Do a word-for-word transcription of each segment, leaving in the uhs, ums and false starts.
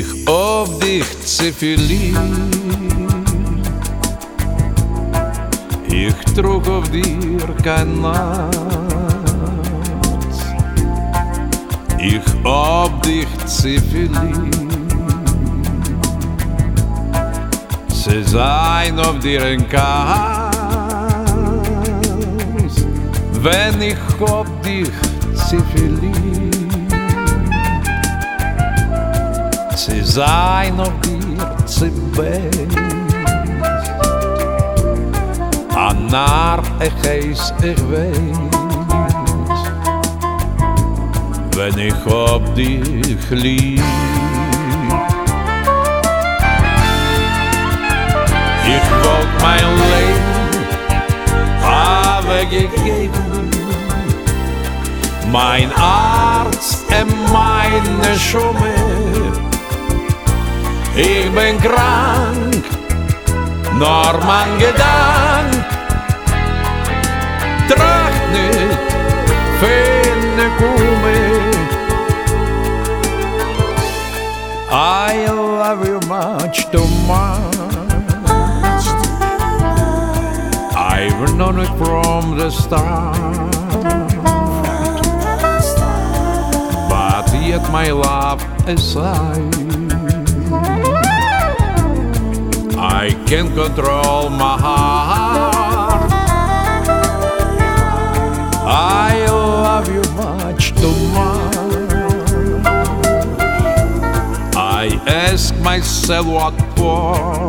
Ich auf dich Ziffeli, ich trug auf dir kein Nacht. Ich auf dich Ziffeli, sie sein auf dir ein Kass. Wenn ich auf dich Ziffeli, sie sein auf dir Zibbet. An Narr ich heiss, ich weiß, wenn ich auf dich lieb. Ich wollt mein Leben habe gegeben, mein Arzt und meine Schumme. Ich bin krank, nur mein Gedank tracht nicht für ne Kumme. I love you much too much. I've known it from the start, but yet my love aside, I can't control my heart. I love you much too much. I ask myself what for,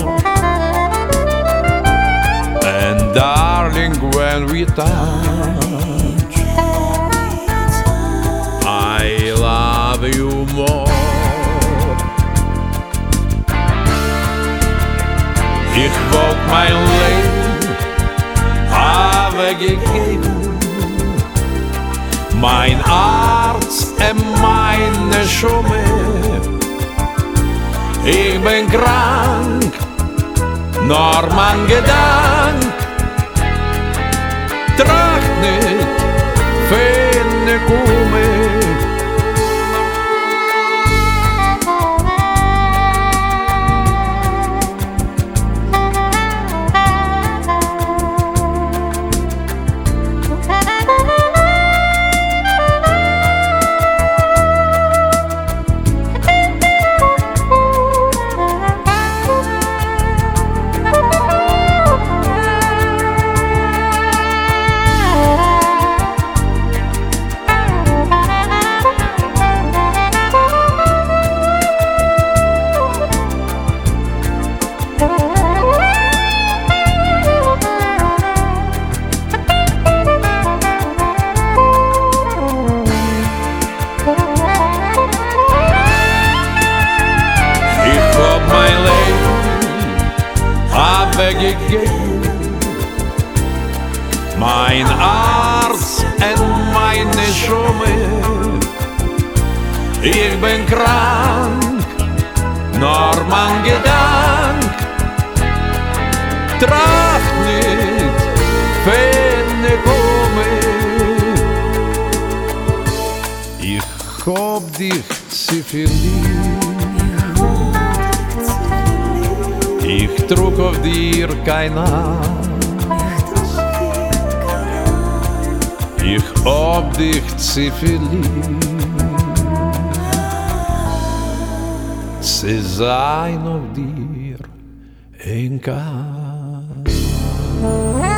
and darling, when we touch, I love you more. Ich wollt mein Leben habe gegeben, mein Arzt und meine Schumme. Ich bin krank, nur mein Gedank tracht nicht für ne Kumme. Gegeben, mein Arzt und meine Schumme. Ich bin krank, nur mein Gedank tracht nicht für ne Kumme. Ich hab dich Ziffeli, ich trug auf dir kein Nacht. Ich hab dich Ziffeli, sie sein auf dir ein Kass.